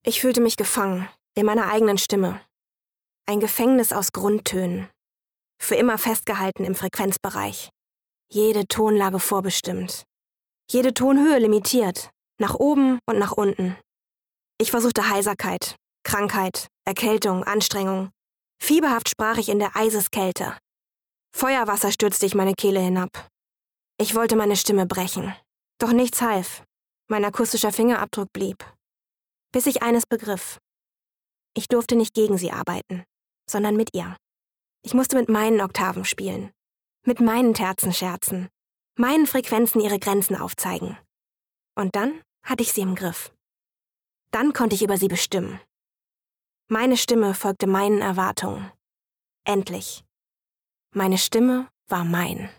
Ich fühlte mich gefangen, in meiner eigenen Stimme. Ein Gefängnis aus Grundtönen. Für immer festgehalten im Frequenzbereich. Jede Tonlage vorbestimmt. Jede Tonhöhe limitiert. Nach oben und nach unten. Ich versuchte Heiserkeit, Krankheit, Erkältung, Anstrengung. Fieberhaft sprach ich in der Eiseskälte. Feuerwasser stürzte ich meine Kehle hinab. Ich wollte meine Stimme brechen. Doch nichts half. Mein akustischer Fingerabdruck blieb. Bis ich eines begriff. Ich durfte nicht gegen sie arbeiten, sondern mit ihr. Ich musste mit meinen Oktaven spielen. Mit meinen Terzen scherzen. Meinen Frequenzen ihre Grenzen aufzeigen. Und dann hatte ich sie im Griff. Dann konnte ich über sie bestimmen. Meine Stimme folgte meinen Erwartungen. Endlich. Meine Stimme war mein.